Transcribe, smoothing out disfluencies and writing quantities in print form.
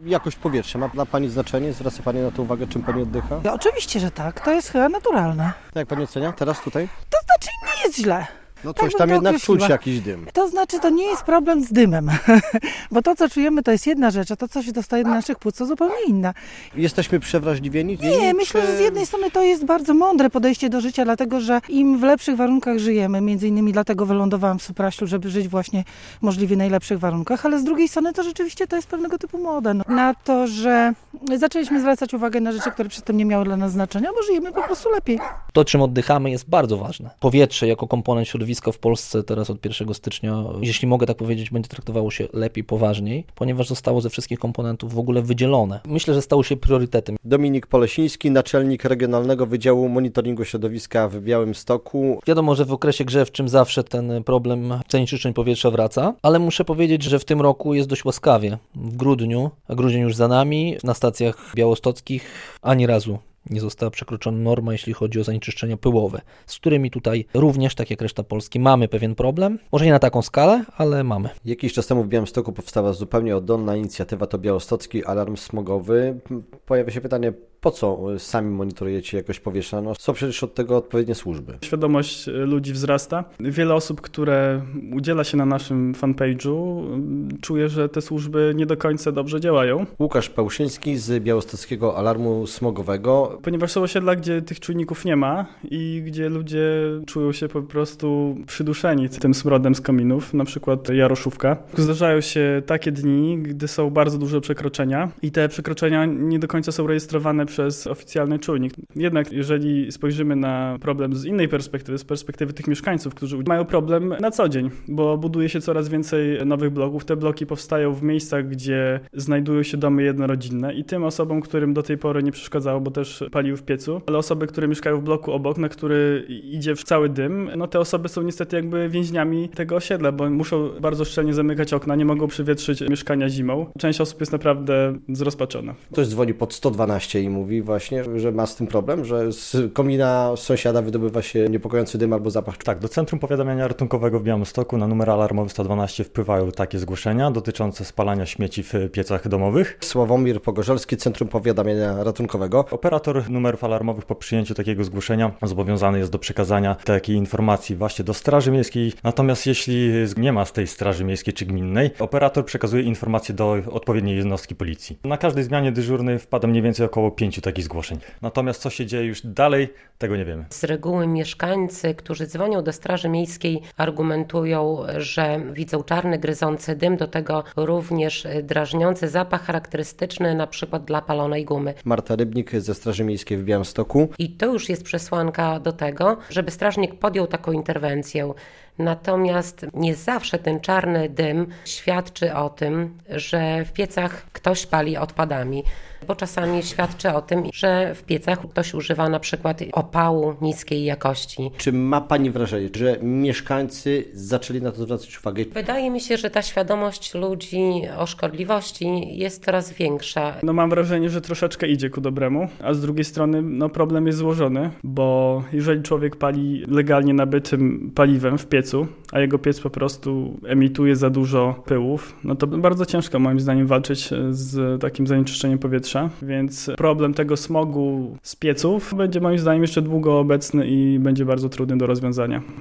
Jakość powietrza ma dla Pani znaczenie? Zwraca Pani na to uwagę, czym Pani oddycha? Oczywiście, że tak. To jest chyba naturalne. Jak Pani ocenia teraz tutaj? To znaczy nie jest źle. No Tak coś bym tam to jednak określiła. czuć jakiś dym. To znaczy, to nie jest problem z dymem, bo to, co czujemy, to jest jedna rzecz, a to, co się dostaje do naszych płuc, to zupełnie inna. Jesteśmy przewrażliwieni? Nie, myślę, że z jednej strony to jest bardzo mądre podejście do życia, dlatego, że im w lepszych warunkach żyjemy, między innymi dlatego wylądowałam w Supraślu, żeby żyć właśnie w możliwie najlepszych warunkach, ale z drugiej strony to rzeczywiście to jest pewnego typu moda. No. Na to, że zaczęliśmy zwracać uwagę na rzeczy, które przedtem nie miały dla nas znaczenia, bo żyjemy po prostu lepiej. To, czym oddychamy, jest bardzo ważne. Powietrze jako komponent środowiska w Polsce teraz od 1 stycznia, jeśli mogę tak powiedzieć, będzie traktowało się lepiej, poważniej, ponieważ zostało ze wszystkich komponentów w ogóle wydzielone. Myślę, że stało się priorytetem. Dominik Polesiński, naczelnik Regionalnego Wydziału Monitoringu Środowiska w Białymstoku. Wiadomo, że w okresie grzewczym zawsze ten problem zanieczyszczeń powietrza wraca, ale muszę powiedzieć, że w tym roku jest dość łaskawie. W grudniu, a grudzień już za nami, na stacjach białostockich ani razu nie została przekroczona norma, jeśli chodzi o zanieczyszczenia pyłowe, z którymi tutaj również, tak jak reszta Polski, mamy pewien problem. Może nie na taką skalę, ale mamy. Jakiś czas temu w Białymstoku powstała zupełnie oddolna inicjatywa, to Białostocki Alarm Smogowy. Pojawia się pytanie, po co sami monitorujecie jakość powietrza? No, są przecież od tego odpowiednie służby. Świadomość ludzi wzrasta. Wiele osób, które udziela się na naszym fanpage'u, czuje, że te służby nie do końca dobrze działają. Łukasz Pełszyński z Białostockiego Alarmu Smogowego. Ponieważ są osiedla, gdzie tych czujników nie ma i gdzie ludzie czują się po prostu przyduszeni tym smrodem z kominów, na przykład Jaroszówka. Zdarzają się takie dni, gdy są bardzo duże przekroczenia i te przekroczenia nie do końca są rejestrowane przez oficjalny czujnik. Jednak jeżeli spojrzymy na problem z innej perspektywy, z perspektywy tych mieszkańców, którzy mają problem na co dzień, bo buduje się coraz więcej nowych bloków. Te bloki powstają w miejscach, gdzie znajdują się domy jednorodzinne i tym osobom, którym do tej pory nie przeszkadzało, bo też paliły w piecu, ale osoby, które mieszkają w bloku obok, na który idzie cały dym, no te osoby są niestety jakby więźniami tego osiedla, bo muszą bardzo szczelnie zamykać okna, nie mogą przywietrzyć mieszkania zimą. Część osób jest naprawdę zrozpaczona. Ktoś dzwoni pod 112 i mówi właśnie, że ma z tym problem, że z komina sąsiada wydobywa się niepokojący dym albo zapach. Tak, do Centrum Powiadamiania Ratunkowego w Białymstoku na numer alarmowy 112 wpływają takie zgłoszenia dotyczące spalania śmieci w piecach domowych. Sławomir Pogorzelski, Centrum Powiadamiania Ratunkowego. Operator numerów alarmowych po przyjęciu takiego zgłoszenia zobowiązany jest do przekazania takiej informacji właśnie do Straży Miejskiej. Natomiast jeśli nie ma z tej Straży Miejskiej czy gminnej, operator przekazuje informacje do odpowiedniej jednostki policji. Na każdej zmianie dyżurnej wpada mniej więcej około 5 takich zgłoszeń. Natomiast co się dzieje już dalej, tego nie wiemy. Z reguły mieszkańcy, którzy dzwonią do Straży Miejskiej, argumentują, że widzą czarny, gryzący dym, do tego również drażniący zapach charakterystyczny na przykład dla palonej gumy. Marta Rybnik ze Straży Miejskiej w Białymstoku. I to już jest przesłanka do tego, żeby strażnik podjął taką interwencję. Natomiast nie zawsze ten czarny dym świadczy o tym, że w piecach ktoś pali odpadami, bo czasami świadczy o tym, że w piecach ktoś używa na przykład opału niskiej jakości. Czy ma Pani wrażenie, że mieszkańcy zaczęli na to zwracać uwagę? Wydaje mi się, że ta świadomość ludzi o szkodliwości jest coraz większa. No mam wrażenie, że troszeczkę idzie ku dobremu, a z drugiej strony no problem jest złożony, bo jeżeli człowiek pali legalnie nabytym paliwem w piecu, a jego piec po prostu emituje za dużo pyłów, no to bardzo ciężko moim zdaniem walczyć z takim zanieczyszczeniem powietrza, więc problem tego smogu z pieców będzie moim zdaniem jeszcze długo obecny i będzie bardzo trudny do rozwiązania.